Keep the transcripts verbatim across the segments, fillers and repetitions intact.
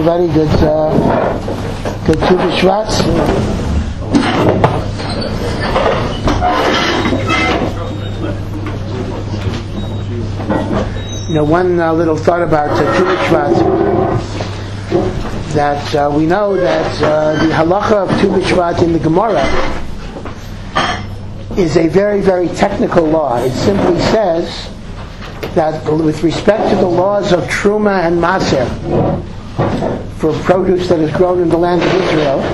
everybody. Good, uh, good Tu B'Shvat. You know, one uh, little thought about uh, Tu B'Shvat, that uh, we know that uh, the halacha of Tu B'Shvat in the Gemara is a very, very technical law. It simply says that with respect to the laws of Truma and Maser for produce that is grown in the land of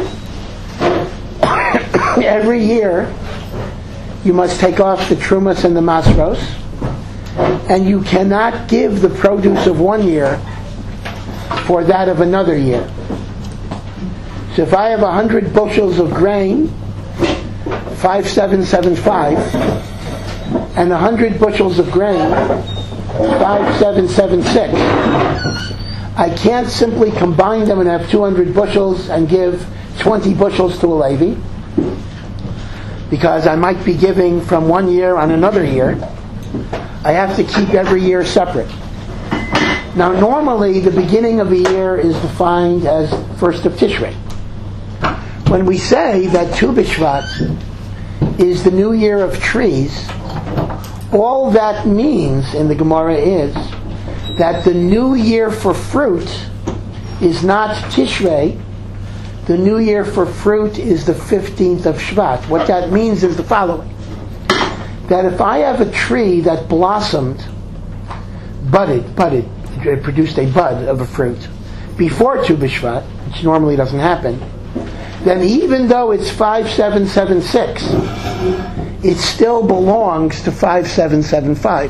Israel, every year you must take off the Trumas and the Masros, and you cannot give the produce of one year for that of another year. So if I have a hundred bushels of grain, five seven seven five, and a hundred bushels of grain, five seven seven six, I can't simply combine them and have two hundred bushels and give twenty bushels to a Levi, because I might be giving from one year on another year. I have to keep every year separate. Now normally the beginning of a year is defined as first of Tishrei. When we say that Tu B'Shvat is the new year of trees, all that means in the Gemara is that the new year for fruit is not Tishrei. The new year for fruit is the fifteenth of Shvat. What that means is the following: that if I have a tree that blossomed, budded, budded, it produced a bud of a fruit before Tu B'Shvat, which normally doesn't happen, then even though it's five seven seven six, it still belongs to five seven seven five.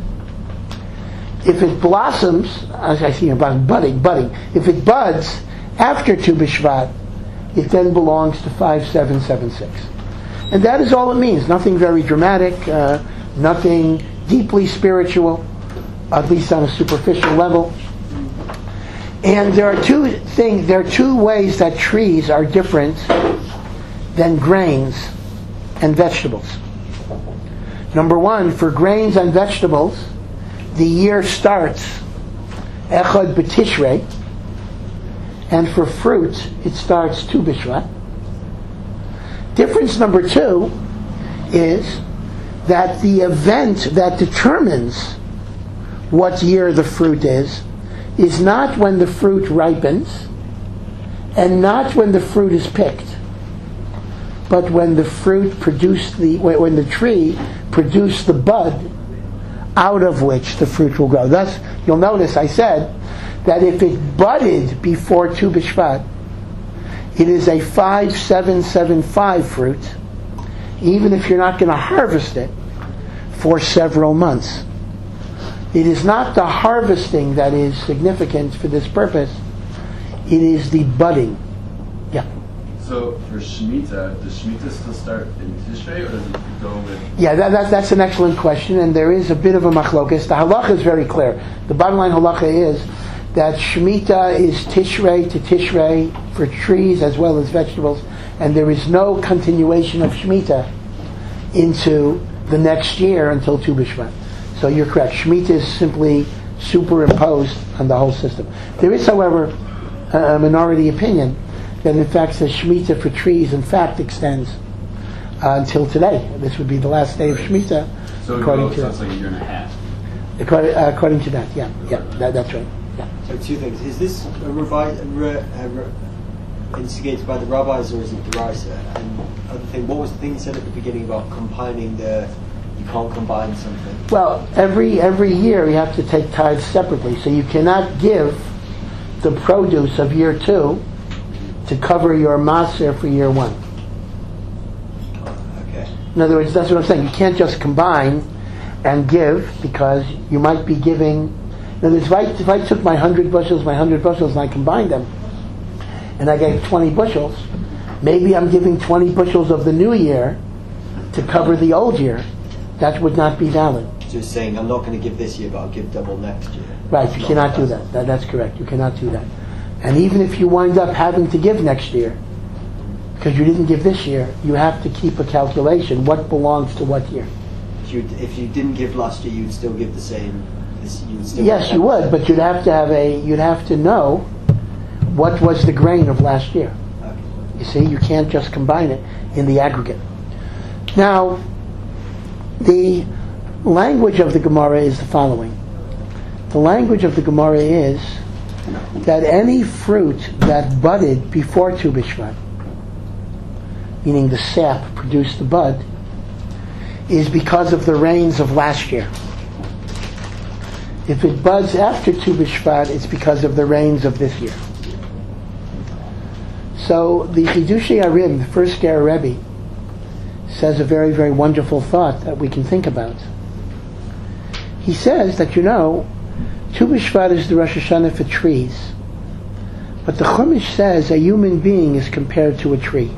If it blossoms, as I see about budding, budding, if it buds after Tu B'Shvat, it then belongs to five seven seven six. And that is all it means. Nothing very dramatic, uh, nothing deeply spiritual, at least on a superficial level. And there are two things, there are two ways that trees are different than grains and vegetables. Number one, for grains and vegetables, the year starts Echad B'Tishrei, and for fruit, it starts Tu B'Shvat. Difference number two is that the event that determines what year the fruit is is not when the fruit ripens and not when the fruit is picked, but when the fruit produced the when the tree produced the bud out of which the fruit will grow. Thus, you'll notice I said that if it budded before Tu B'Shvat, it is a five seven seven five fruit, even if you're not going to harvest it for several months. It is not the harvesting that is significant for this purpose. It is the budding. Yeah. So for Shemitah, does Shemitah still start in Tishrei, or does it go with... Yeah, that, that, that's an excellent question, and there is a bit of a machlokas. The halacha is very clear. The bottom line halacha is that Shemitah is Tishrei to Tishrei for trees as well as vegetables, and there is no continuation of Shemitah into the next year until Tu B'Shvat. So you're correct. Shemitah is simply superimposed on the whole system. There is, however, a minority opinion that in fact says Shemitah for trees in fact extends uh, until today. This would be the last day of Shemitah. So according it to sounds like a year and a half. According, uh, according to that, yeah, yeah, that, that's right. Yeah. So two things: is this a revi- a re- a re- instigated by the rabbis, or is it Deraisa? And other thing, what was the thing you said at the beginning about combining the? You can't combine something. Well, every every year you have to take tithes separately, so you cannot give the produce of year two to cover your maser for year one. Okay. In other words, that's what I'm saying. You can't just combine and give, because you might be giving. In other words, if I, if I took my hundred bushels, my hundred bushels, and I combined them, and I gave twenty bushels, maybe I'm giving twenty bushels of the new year to cover the old year. That would not be valid. Just saying, I'm not going to give this year, but I'll give double next year. Right, you cannot do that. that. That's correct. You cannot do that. And even if you wind up having to give next year, because you didn't give this year, you have to keep a calculation. What belongs to what year? If you, if you didn't give last year, you'd still give the same. This, you'd still Yes, you would, but you'd have to have a. You'd have to know what was the grain of last year. You see, you can't just combine it in the aggregate. Now, the language of the Gemara is the following. The language of the Gemara is that any fruit that budded before Tu B'Shvat, meaning the sap produced the bud, is because of the rains of last year. If it buds after Tu B'Shvat, it's because of the rains of this year. So the Chidushei Arim, the first Ger Rebbe, says a very, very wonderful thought that we can think about. He says that, you know, Tu B'Shvat is the Rosh Hashanah for trees, but the Chumash says a human being is compared to a tree.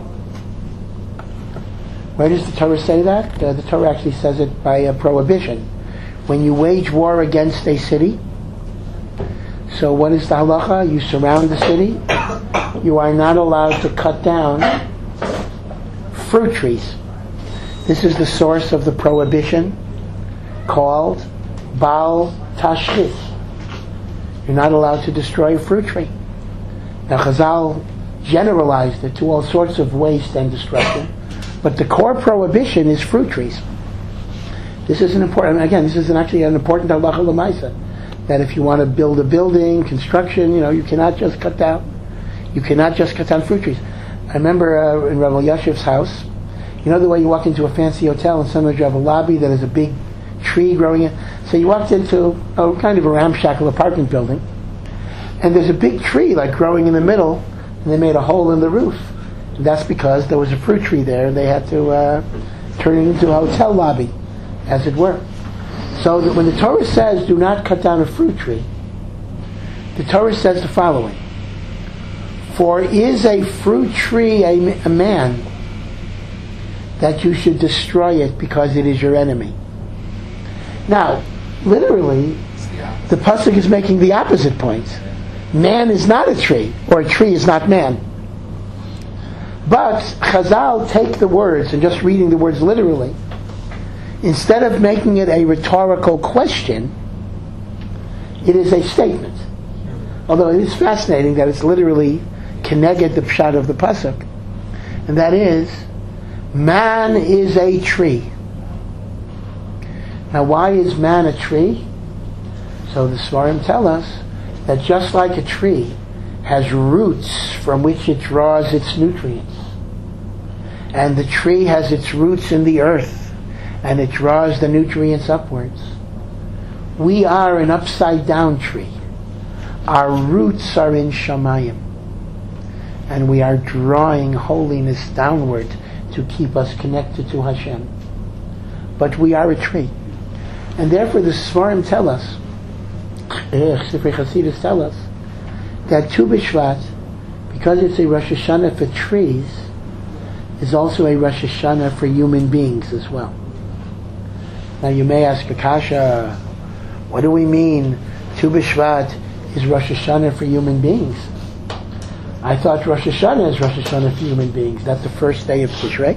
Where does the Torah say that? Uh, the Torah actually says it by a prohibition. When you wage war against a city, so what is the halacha? You surround the city. You are not allowed to cut down fruit trees. This is the source of the prohibition called Baal Tashchis. You're not allowed to destroy a fruit tree. Now Chazal generalized it to all sorts of waste and destruction, but the core prohibition is fruit trees. This is an important, again, this is an actually an important halacha l'maisa, that if you want to build a building, construction, you know, you cannot just cut down, you cannot just cut down fruit trees. I remember uh, in Rav Yashiv's house, you know the way you walk into a fancy hotel and sometimes you have a lobby that has a big tree growing in. So you walked into a kind of a ramshackle apartment building, and there's a big tree like growing in the middle, and they made a hole in the roof. And that's because there was a fruit tree there, and they had to uh, turn it into a hotel lobby, as it were. So that when the Torah says, do not cut down a fruit tree, the Torah says the following. For is a fruit tree a, a man that you should destroy it because it is your enemy? Now, literally, the pasuk is making the opposite point. Man is not a tree, or a tree is not man. But Chazal take the words, and just reading the words literally, instead of making it a rhetorical question, it is a statement. Although it is fascinating that it's literally keneged the pshat of the pasuk, and that is, man is a tree. Now, why is man a tree? So the Svarim tell us that just like a tree has roots from which it draws its nutrients, and the tree has its roots in the earth, and it draws the nutrients upwards, we are an upside down tree. Our roots are in Shamayim, and we are drawing holiness downward to keep us connected to Hashem. But we are a tree. And therefore the Svarim tell us, Sifrei Chasidus tell us, that Tu B'Shvat, because it's a Rosh Hashanah for trees, is also a Rosh Hashanah for human beings as well. Now you may ask Akasha, what do we mean Tu B'Shvat is Rosh Hashanah for human beings? I thought Rosh Hashanah is Rosh Hashanah for human beings. That's the first day of Tishrei.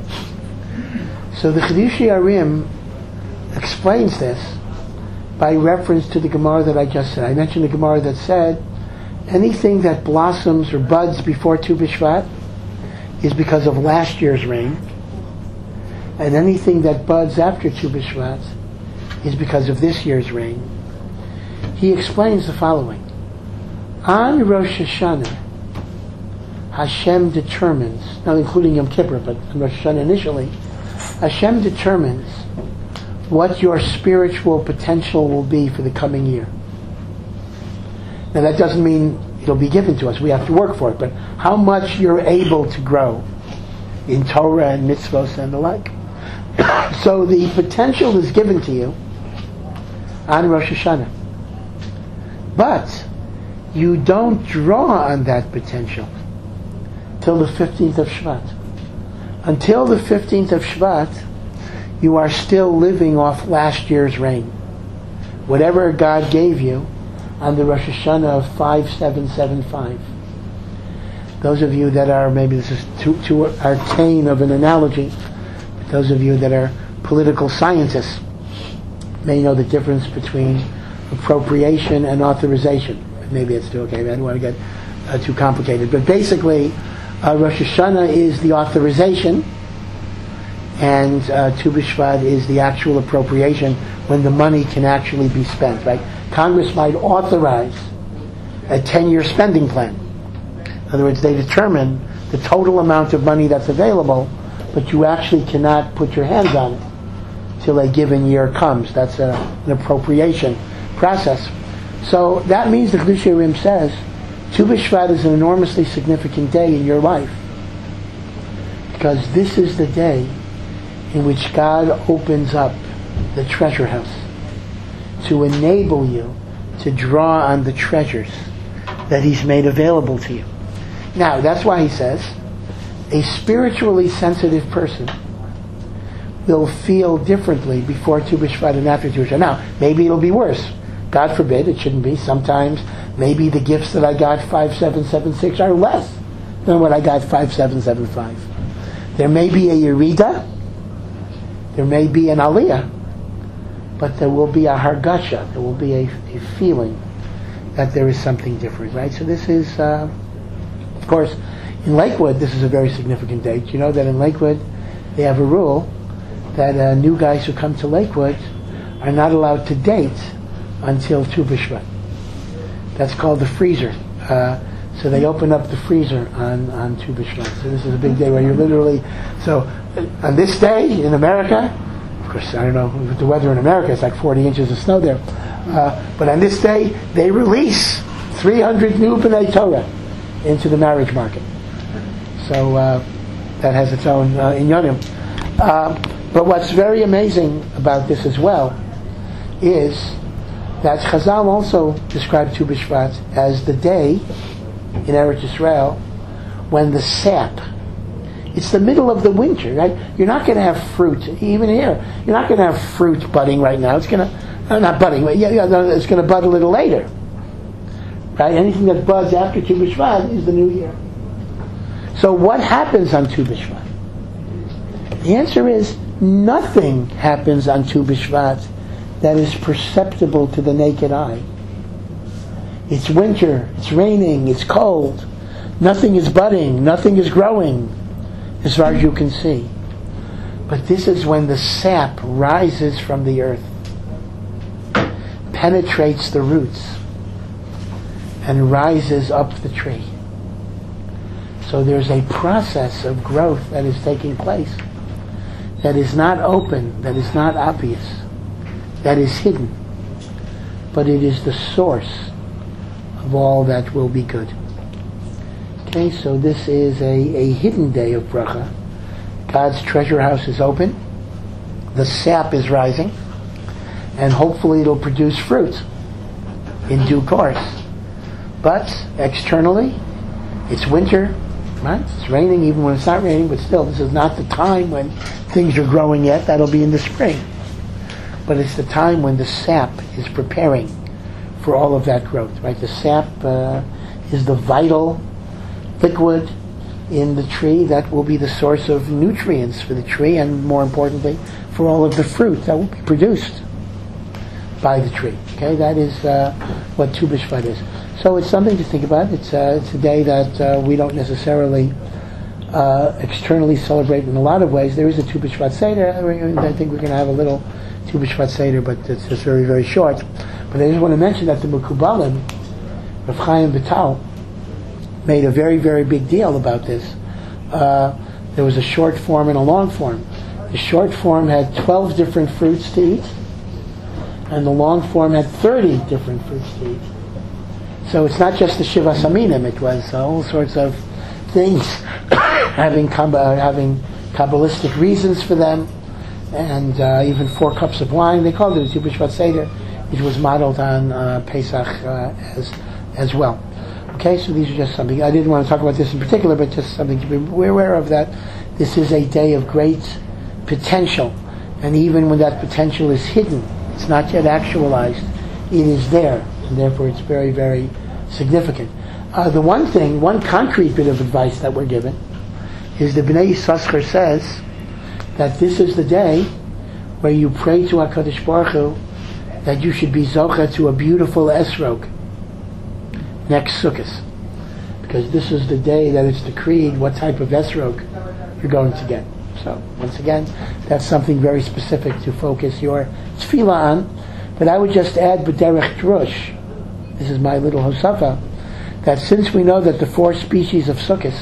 So the Chidushei Arim explains this by reference to the Gemara that I just said. I mentioned the Gemara that said anything that blossoms or buds before Tu B'Shvat is because of last year's rain, and anything that buds after Tu B'Shvat is because of this year's rain. He explains the following. On Rosh Hashanah, Hashem determines, not including Yom Kippur, but on Rosh Hashanah initially, Hashem determines what your spiritual potential will be for the coming year. Now that doesn't mean it'll be given to us. We have to work for it. But how much you're able to grow in Torah and mitzvos and the like. So the potential is given to you on Rosh Hashanah. But you don't draw on that potential till the fifteenth of Shvat. Until the fifteenth of Shvat, you are still living off last year's rain. Whatever God gave you on the Rosh Hashanah of five seven seven five. Those of you that are, maybe this is too, too arcane of an analogy, but those of you that are political scientists may know the difference between appropriation and authorization. Maybe it's too okay, I don't want to get uh, too complicated. But basically, uh, Rosh Hashanah is the authorization, and uh, Tu B'Shvat is the actual appropriation when the money can actually be spent. Right? Congress might authorize a ten-year spending plan. In other words, they determine the total amount of money that's available, but you actually cannot put your hands on it till a given year comes. That's a, an appropriation process. So that means the Kedusha Rim says, Tu B'Shvat is an enormously significant day in your life, because this is the day in which God opens up the treasure house to enable you to draw on the treasures that He's made available to you. Now, that's why He says, a spiritually sensitive person will feel differently before Tu B'Shvat and after Tu B'Shvat. Now, maybe it'll be worse. God forbid, it shouldn't be. Sometimes, maybe the gifts that I got five seven seven six are less than what I got five seven seven five. There may be a Yerida, there may be an Aliyah, but there will be a Hargasha, there will be a, a feeling that there is something different, right? So this is, uh, of course, in Lakewood, this is a very significant date. You know that in Lakewood, they have a rule that uh, new guys who come to Lakewood are not allowed to date until Tu B'Shvat. That's called the freezer. Uh, so they open up the freezer on, on Tu B'Shvat. So this is a big day where you're literally... So uh, on this day in America, of course, I don't know, with the weather in America, it's like forty inches of snow there. Uh, but on this day, they release three hundred new B'nai Torah into the marriage market. So uh, that has its own uh, inyanim. Uh, but what's very amazing about this as well is that Chazal also described Tu B'Shvat as the day in Eretz Yisrael when the sap, it's the middle of the winter, right? You're not going to have fruit, even here, you're not going to have fruit budding right now. It's going to, uh, not budding, but yeah, yeah, no, it's going to bud a little later. Right? Anything that buds after Tu B'Shvat is the new year. So what happens on Tu B'Shvat? The answer is nothing happens on Tu B'Shvat that is perceptible to the naked eye. It's winter, it's raining, it's cold, nothing is budding, nothing is growing, as far as you can see. But this is when the sap rises from the earth, penetrates the roots, and rises up the tree. So there's a process of growth that is taking place that is not open, that is not obvious, that is hidden, but it is the source of all that will be good. Okay, so this is a, a hidden day of bracha. God's treasure house is open, the sap is rising, and hopefully it'll produce fruit in due course. But externally, it's winter, right? It's raining even when it's not raining, but still, this is not the time when things are growing yet. That'll be in the spring. But it's the time when the sap is preparing for all of that growth, right? The sap uh, is the vital liquid in the tree that will be the source of nutrients for the tree, and more importantly, for all of the fruit that will be produced by the tree. Okay, that is uh, what Tu B'Shvat is. So it's something to think about. It's, uh, it's a day that uh, we don't necessarily uh, externally celebrate in a lot of ways. There is a Tu B'Shvat Seder. I think we're going to have a little Tu B'Shvat Seder, but it's just very, very short. But I just want to mention that the Mekubalim, Rav Chaim Vital, made a very, very big deal about this. Uh, there was a short form and a long form. The short form had twelve different fruits to eat, and the long form had thirty different fruits to eat. So it's not just the Shiva Saminim, it was uh, all sorts of things having, uh, having Kabbalistic reasons for them, and uh, even four cups of wine. They called it a Tu B'Shvat Seder, which was modeled on uh, Pesach uh, as, as well. Okay, so these are just something. I didn't want to talk about this in particular, but just something to be aware of, that this is a day of great potential. And even when that potential is hidden, it's not yet actualized, it is there. And therefore it's very, very significant. Uh, the one thing, one concrete bit of advice that we're given is the Bnei Yissaschar says that this is the day where you pray to HaKadosh Baruch Hu that you should be zocha to a beautiful esrog next Sukkot. because this is the day that it's decreed what type of esrog you're going to get. So, once again, that's something very specific to focus your tefillah on. But I would just add, b'derech drush, this is my little hosafa, that since we know that the four species of sukkahs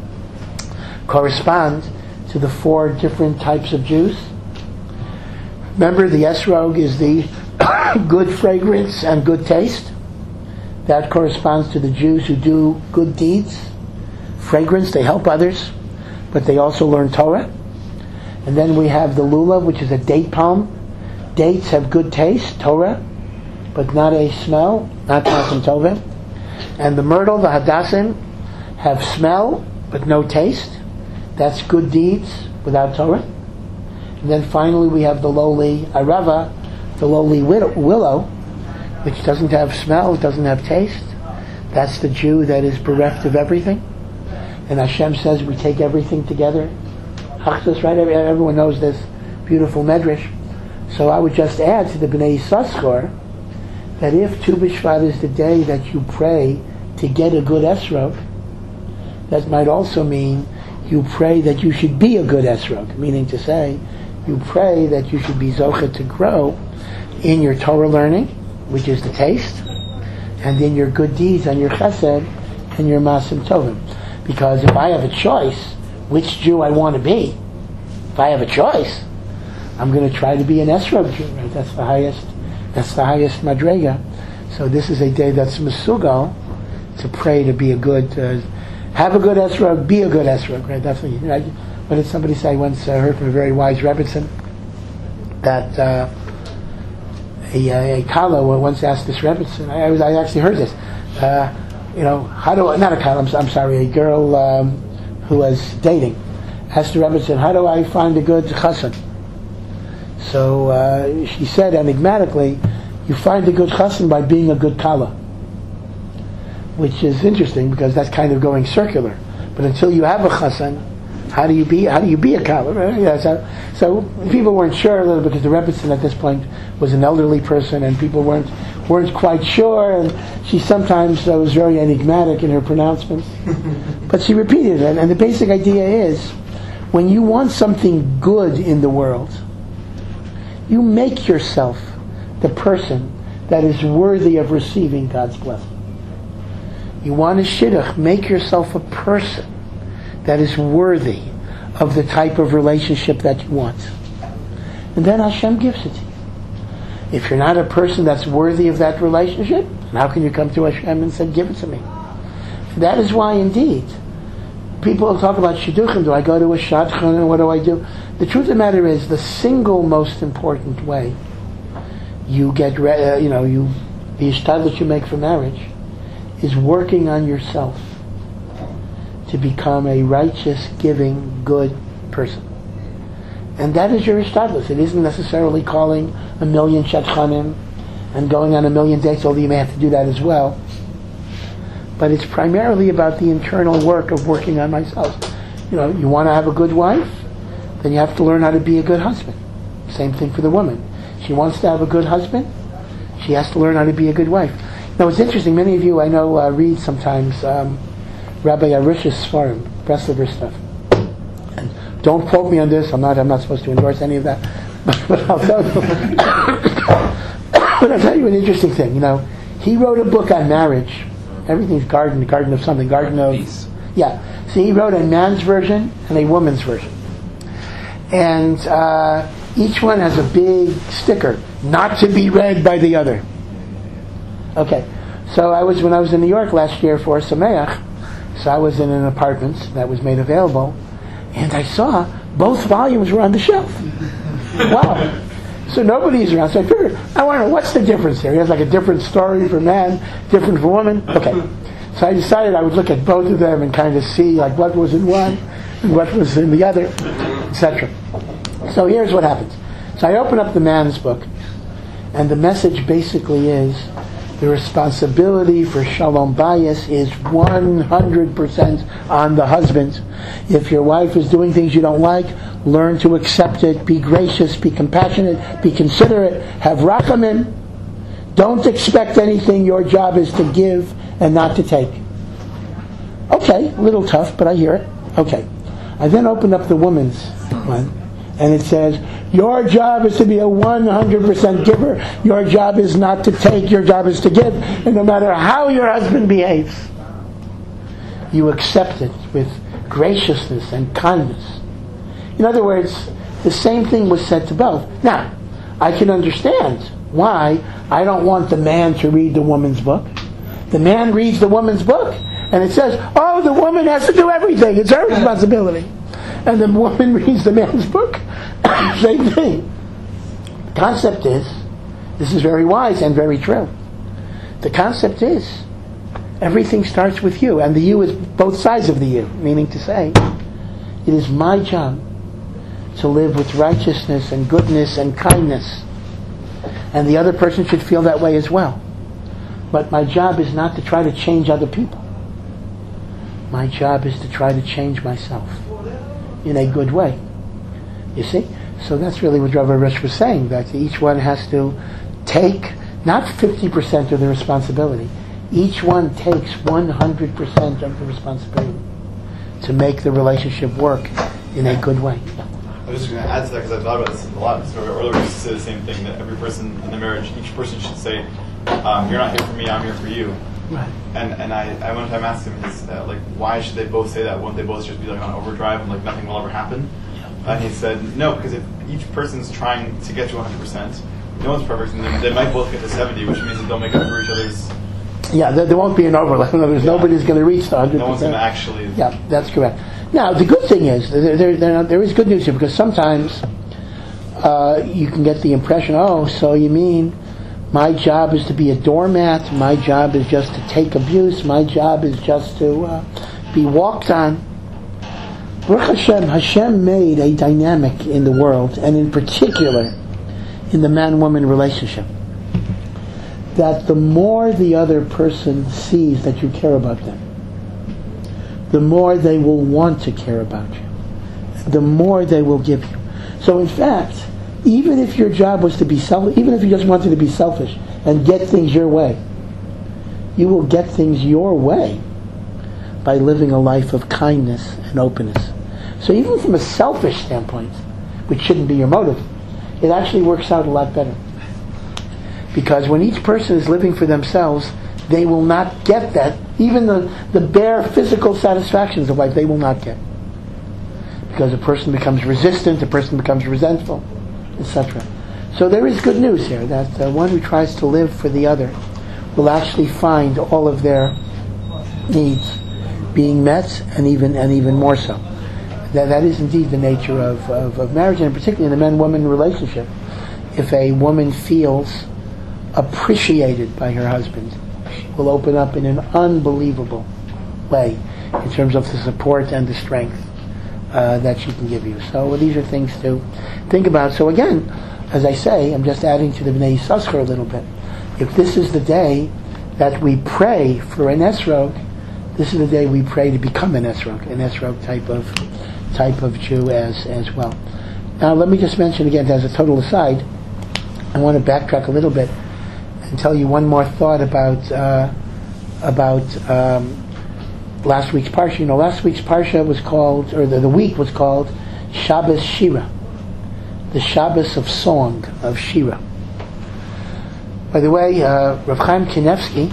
correspond to the four different types of Jews, remember the esrog is the good fragrance and good taste. That corresponds to the Jews who do good deeds. Fragrance, they help others, but they also learn Torah. And then we have the lulav, which is a date palm. Dates have good taste, Torah, but not a smell, not Masim Tovim. And the myrtle, the hadassim, have smell, but no taste. That's good deeds without Torah. And then finally we have the lowly arava, the lowly willow, which doesn't have smell, doesn't have taste. That's the Jew that is bereft of everything. And Hashem says we take everything together. Achzus, right? Everyone knows this beautiful medrash. So I would just add to the Bnei Yissaschar that if Tu B'Shvat is the day that you pray to get a good esrog, that might also mean you pray that you should be a good esrog, meaning to say, you pray that you should be zocheh to grow in your Torah learning, which is the taste, and in your good deeds and your chesed and your masim tovim. Because if I have a choice, which Jew I want to be, if I have a choice, I'm going to try to be an esrog Jew, right? That's the highest, that's the highest madrega. So this is a day that's mesugal to pray to be a good, uh, have a good esrog, be a good esrog, right? That's what, you know, what did somebody say? I once uh, heard from a very wise Rebbetzin that uh, a, a Kala once asked this Rebbetzin, I, I, was, I actually heard this, uh, you know, how do I, not a Kala, I'm, I'm sorry, a girl um, who was dating, asked the Rebbetzin, how do I find a good chassan? So uh, she said enigmatically, you find a good chassan by being a good Kala. Which is interesting because that's kind of going circular. But until you have a chassan, how do you be? How do you be a kala? Right? Yeah, so, so people weren't sure a little because the Rebbetzin at this point was an elderly person, and people weren't weren't quite sure. And she sometimes uh, was very enigmatic in her pronouncements, but she repeated it. And the basic idea is, when you want something good in the world, you make yourself the person that is worthy of receiving God's blessing. You want a shidduch, make yourself a person that is worthy of the type of relationship that you want. And then Hashem gives it to you. If you're not a person that's worthy of that relationship, how can you come to Hashem and say, give it to me? That is why, indeed, people talk about shidduchim. Do I go to a shadchan and what do I do? The truth of the matter is, the single most important way you get, re- uh, you know, you the ishtad that you make for marriage is working on yourself to become a righteous, giving, good person. And that is your ishtadlus. It isn't necessarily calling a million shadchanim and going on a million dates, although you may have to do that as well. But it's primarily about the internal work of working on myself. You know, you want to have a good wife, then you have to learn how to be a good husband. Same thing for the woman. She wants to have a good husband, she has to learn how to be a good wife. Now, it's interesting, many of you I know uh, read sometimes um, Rabbi Arush's Sfarim, Breslover stuff. And don't quote me on this, I'm not I'm not supposed to endorse any of that. But, but I'll tell you But I'll tell you an interesting thing. You know, he wrote a book on marriage. Everything's garden, garden of something, garden of Peace. Yeah. So he wrote a man's version and a woman's version. And uh, each one has a big sticker, not to be read by the other. Okay, so I was when I was in New York last year for Sameach, so I was in an apartment that was made available, and I saw both volumes were on the shelf. Wow! So nobody's around. So I figured, I wonder what's the difference here. He has like a different story for man, different for woman. Okay, so I decided I would look at both of them and kind of see like what was in one and what was in the other, et cetera. So here's what happens. So I open up the man's book, and the message basically is, the responsibility for shalom bayis is one hundred percent on the husband. If your wife is doing things you don't like, learn to accept it, be gracious, be compassionate, be considerate, have rachamim. Don't expect anything. Your job is to give and not to take. Okay, a little tough, but I hear it. Okay. I then opened up the woman's one, and it says, your job is to be a one hundred percent giver. Your job is not to take. Your job is to give. And no matter how your husband behaves, you accept it with graciousness and kindness. In other words, the same thing was said to both. Now, I can understand why I don't want the man to read the woman's book. The man reads the woman's book, and it says, oh, the woman has to do everything. It's her responsibility. And the woman reads the man's book. Same thing. The concept is, this is very wise and very true. The concept is, everything starts with you, and the you is both sides of the you, meaning to say, it is my job to live with righteousness and goodness and kindness, and the other person should feel that way as well. But my job is not to try to change other people. My job is to try to change myself in a good way. You see? So that's really what Rav Arush was saying, that each one has to take not fifty percent of the responsibility. Each one takes one hundred percent of the responsibility to make the relationship work in a good way. I was just going to add to that because I thought about this a lot. So earlier we used to say the same thing, that every person in the marriage, each person should say, um, you're not here for me, I'm here for you. Right. And and I, I one time asked him, his, uh, like, why should they both say that? Won't they both just be like on overdrive and like nothing will ever happen? And he said, no, because if each person's trying to get to one hundred percent, no one's perfect, and then they might both get to seventy, which means that they'll make up for each other's... Yeah, there, there won't be an overlap. In other words, Yeah. nobody's going to reach the one hundred percent. No one's going to actually... Yeah, that's correct. Now, the good thing is, there, there, there, there is good news here, because sometimes uh, you can get the impression, oh, so you mean my job is to be a doormat, my job is just to take abuse, my job is just to uh, be walked on. Baruch Hashem, Hashem made a dynamic in the world, and in particular in the man-woman relationship, that the more the other person sees that you care about them, the more they will want to care about you, the more they will give you. So in fact, even if your job was to be selfish, even if you just wanted to be selfish and get things your way, you will get things your way by living a life of kindness and openness. So even from a selfish standpoint, which shouldn't be your motive, it actually works out a lot better. Because when each person is living for themselves, they will not get that. Even the, the bare physical satisfactions of life, they will not get. Because a person becomes resistant, a person becomes resentful, et cetera. So there is good news here, that uh, one who tries to live for the other will actually find all of their needs being met, and even and even more so. That that is indeed the nature of, of, of marriage, and particularly in the man-woman relationship. If a woman feels appreciated by her husband, she will open up in an unbelievable way in terms of the support and the strength uh, that she can give you. So these are things to think about. So again, as I say, I'm just adding to the Bnei Yissaschar a little bit. If this is the day that we pray for an esrog, this is the day we pray to become an esrog, an esrog type of type of Jew as as well. Now let me just mention again, as a total aside, I want to backtrack a little bit and tell you one more thought about uh, about um, last week's parsha. You know, last week's parsha was called, or the, the week was called Shabbos Shira, the Shabbos of song, of Shira. By the way, uh, Rav Chaim Kanevsky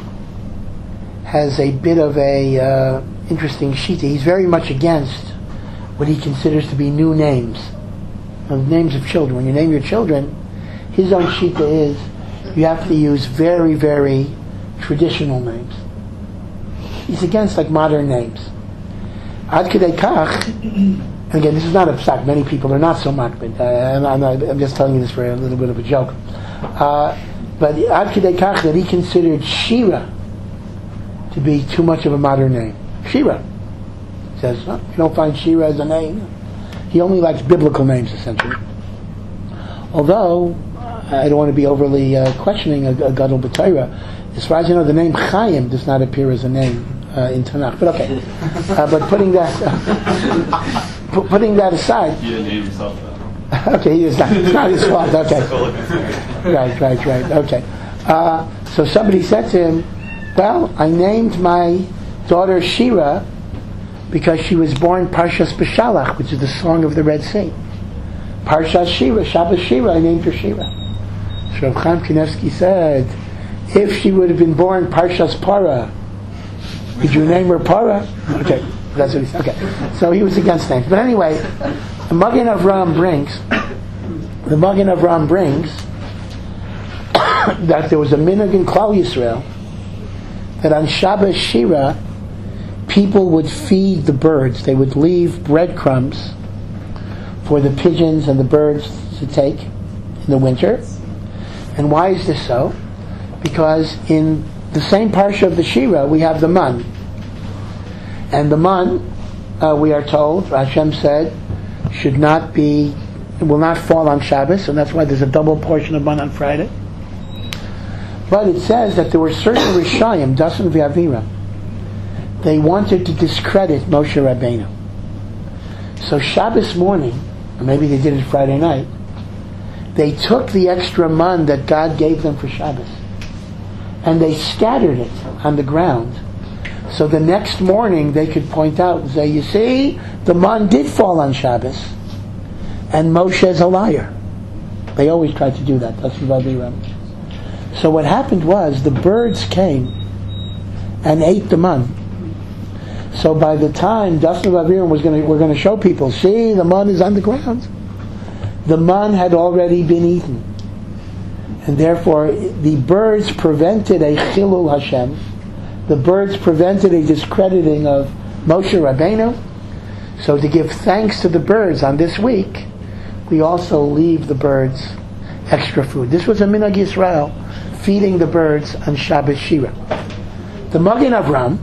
has a bit of a uh, interesting shita. He's very much against what he considers to be new names, of names of children. When you name your children, his own shita is you have to use very, very traditional names. He's against like modern names. Ad Kedei Kach, and again, this is not a psak. Many people are not so makbid. Uh, I'm, I'm, I'm just telling you this for a little bit of a joke. Uh, but Ad Kedei Kach, that he considered Shira to be too much of a modern name. Shira. He says, oh, you don't find Shira as a name. He only likes biblical names, essentially. Although, I don't want to be overly uh, questioning a, a Gadol B'Torah. As far as you know, the name Chaim does not appear as a name uh, in Tanakh. But okay. Uh, but putting that uh, p- putting that aside. He didn't name himself that. Okay, he is not, it's not his fault. Okay. Right, right, right. Okay. Uh, so somebody said to him, well, I named my daughter Shira because she was born Parshas Beshalach, which is the song of the Red Sea. Parshas Shira, Shabbos Shira, I named her Shira. So Rav Chaim Kanievsky said, if she would have been born Parshas Para, did you name her Para? Okay, that's what he said. Okay, so he was against names. But anyway, the Magen Avraham brings, the Magen Avraham brings that there was a minhag in Klal Yisrael that on Shabbos Shira, people would feed the birds. They would leave breadcrumbs for the pigeons and the birds to take in the winter. And why is this so? Because in the same parsha of the Shira, we have the man. And the man, uh, we are told, Hashem said, should not be, will not fall on Shabbos, and that's why there's a double portion of man on Friday. But it says that there were certain Rishayim, Dasan v'Avira, they wanted to discredit Moshe Rabbeinu. So Shabbos morning, or maybe they did it Friday night, they took the extra man that God gave them for Shabbos, and they scattered it on the ground. So the next morning they could point out and say, you see, the man did fall on Shabbos, and Moshe is a liar. They always tried to do that. That's V'Avira. So what happened was the birds came and ate the man. So by the time Dasan V'Avira was going to, we're going to show people, see, the man is on the ground. The man had already been eaten, and therefore the birds prevented a chilul Hashem. The birds prevented a discrediting of Moshe Rabbeinu. So to give thanks to the birds on this week, we also leave the birds extra food. This was a minhag Yisrael, feeding the birds on Shabbos Shira. The Magen Avraham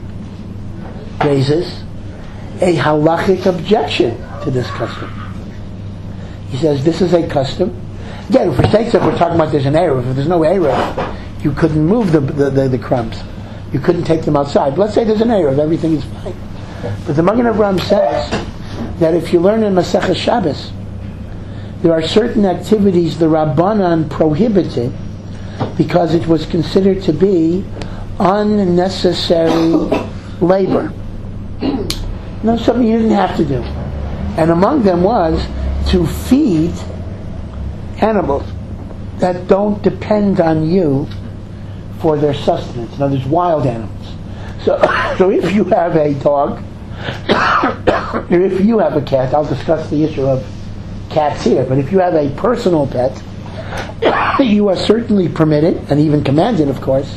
raises a halachic objection to this custom. He says this is a custom. Again, for states that we're talking about there's an Erev. If there's no Erev, you couldn't move the, the, the, the crumbs. You couldn't take them outside. But let's say there's an Erev, everything is fine. But the Magen Avraham says that if you learn in Masechah Shabbos, there are certain activities the Rabbanan prohibited because it was considered to be unnecessary labor. No, something you didn't have to do. And among them was to feed animals that don't depend on you for their sustenance. In other words, wild animals. So, so if you have a dog, or if you have a cat, I'll discuss the issue of cats here, but if you have a personal pet, you are certainly permitted, and even commanded, of course,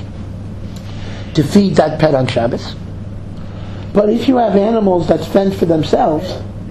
to feed that pet on Shabbos. But if you have animals that fend for themselves,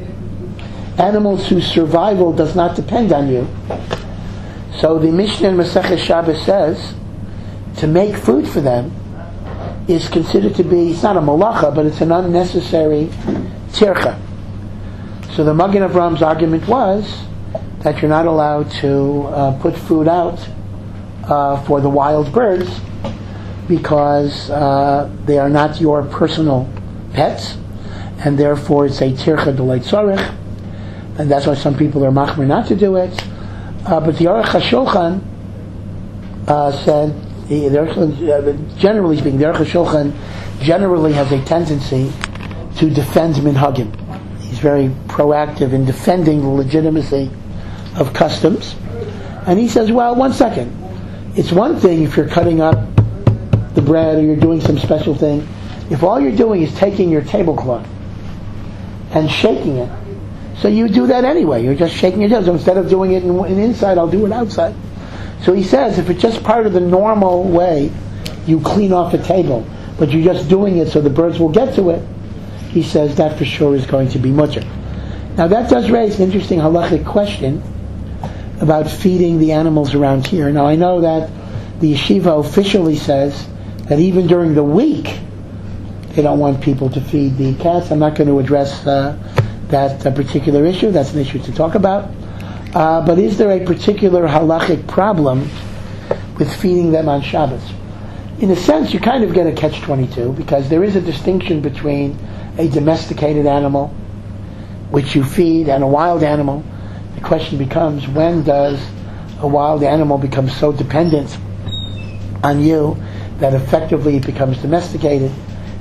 animals whose survival does not depend on you, so the Mishnah in Masechah Shabbos says to make food for them is considered to be, it's not a malacha, but it's an unnecessary tircha. So the Magen Avraham's argument was that you're not allowed to uh, put food out uh, for the wild birds because uh, they are not your personal pets, and therefore it's a tircha d'lei tzorich, and that's why some people are machmir not to do it. Uh, but the Aruch HaShulchan uh, said, the, the, generally speaking, the Aruch HaShulchan generally has a tendency to defend minhagim. He's very proactive in defending the legitimacy of customs. And he says, well, one second. It's one thing if you're cutting up the bread or you're doing some special thing. If all you're doing is taking your tablecloth and shaking it, so you do that anyway. You're just shaking your tail. So instead of doing it in, in inside, I'll do it outside. So he says, if it's just part of the normal way you clean off a table, but you're just doing it so the birds will get to it, he says that for sure is going to be mutter. Now that does raise an interesting halachic question about feeding the animals around here. Now I know that the yeshiva officially says that even during the week they don't want people to feed the cats. I'm not going to address uh, that uh, particular issue. That's an issue to talk about. Uh, but is there a particular halachic problem with feeding them on Shabbos? In a sense, you kind of get a catch twenty-two because there is a distinction between a domesticated animal, which you feed, and a wild animal. The question becomes, when does a wild animal become so dependent on you that effectively it becomes domesticated?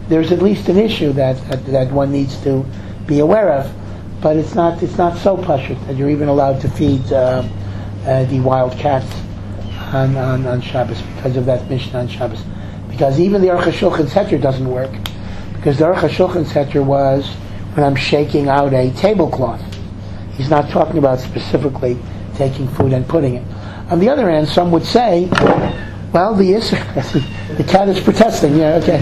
there's at least an issue that, that that one needs to be aware of, but it's not it's not so pashut that you're even allowed to feed uh, uh, the wild cats on, on on Shabbos because of that Mishnah on Shabbos. Because even the Aruch HaShulchan Seter doesn't work, because the Aruch HaShulchan Seter was when I'm shaking out a tablecloth. He's not talking about specifically taking food and putting it. On the other hand, some would say, well, the Isser, the cat is protesting. Yeah, okay.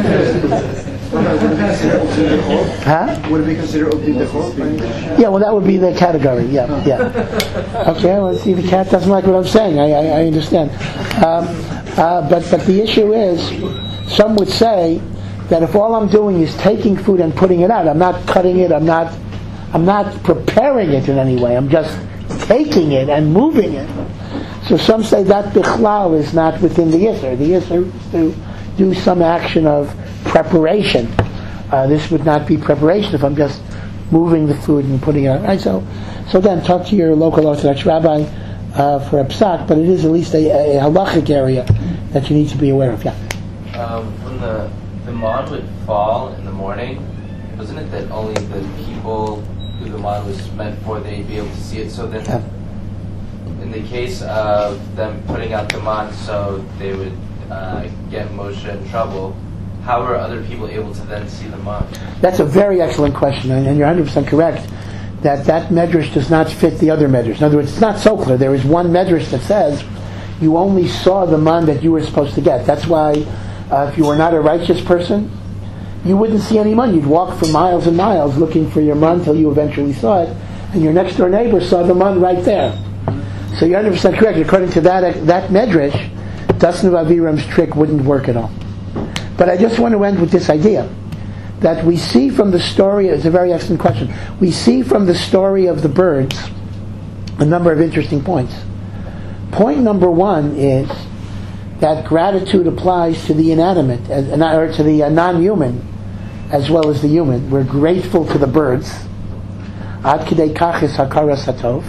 Huh? Would it be considered Obdi Dechor? Yeah, well, that would be the category. Yeah, yeah. Okay, well, see, the cat doesn't like what I'm saying. I, I, I understand. Um, uh, but but the issue is, some would say that if all I'm doing is taking food and putting it out, I'm not cutting it. I'm not I'm not preparing it in any way. I'm just taking it and moving it. So some say that bichlal is not within the Yisr. The Yisr is to do some action of preparation. Uh, this would not be preparation if I'm just moving the food and putting it out. Right? So, so then talk to your local Orthodox rabbi uh, for a psak, but it is at least a, a halachic area that you need to be aware of. Yeah. Um, when the the mon would fall in the morning, wasn't it that only the people who the mon was meant for, they'd be able to see it? So then, Yeah. in the case of them putting out the mon so they would uh, get Moshe in trouble, how were other people able to then see the mon? That's a very excellent question, and, and you're one hundred percent correct that that medrash does not fit the other medrash. In other words, it's not so clear. There is one medrash that says you only saw the man that you were supposed to get. That's why uh, if you were not a righteous person, you wouldn't see any man. You'd walk for miles and miles looking for your man until you eventually saw it, and your next door neighbor saw the man right there. So you're one hundred percent correct. According to that that medrash, Dasan of Aviram's trick wouldn't work at all. But I just want to end with this idea that we see from the story, it's a very excellent question, we see from the story of the birds a number of interesting points. Point number one is that gratitude applies to the inanimate, or to the non-human, as well as the human. We're grateful to the birds. Ad kidei kach is hakaras hatov.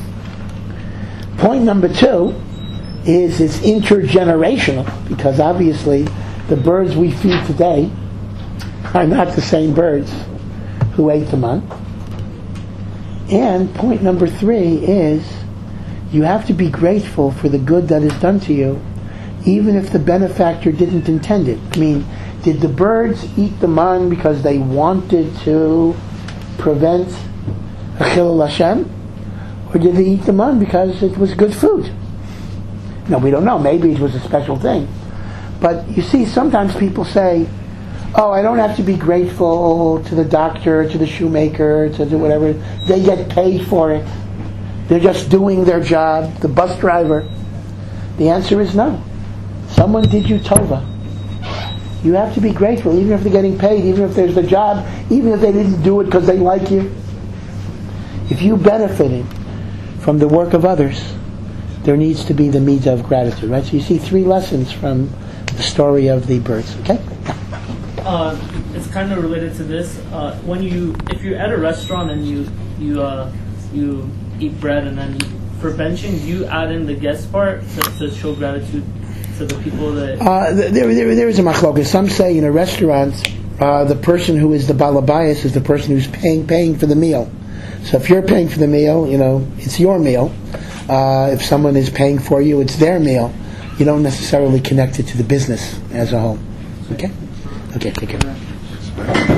Point number two is it's intergenerational, because obviously the birds we feed today are not the same birds who ate the man. And point number three is you have to be grateful for the good that is done to you, even if the benefactor didn't intend it. I mean, did the birds eat the man because they wanted to prevent Chilul Hashem? Or did they eat the man because it was good food? No, we don't know. Maybe it was a special thing. But you see, sometimes people say, oh, I don't have to be grateful to the doctor, to the shoemaker, to do whatever. They get paid for it. They're just doing their job. The bus driver. The answer is no. Someone did you tova. You have to be grateful, even if they're getting paid, even if there's the job, even if they didn't do it because they like you. If you benefited from the work of others, there needs to be the midah of gratitude, right? So you see three lessons from the story of the birds. Okay? Uh, it's kind of related to this. Uh, when you, if you're at a restaurant and you you uh, you eat bread and then you, for benching, do you add in the guest part to, to show gratitude to the people that? Uh, there, there, there is a machlokas. Some say in a restaurant, uh, the person who is the balabayas is the person who's paying paying for the meal. So if you're paying for the meal, you know it's your meal. Uh, if someone is paying for you, it's their meal. You don't necessarily connect it to the business as a whole. Okay? Okay, take care.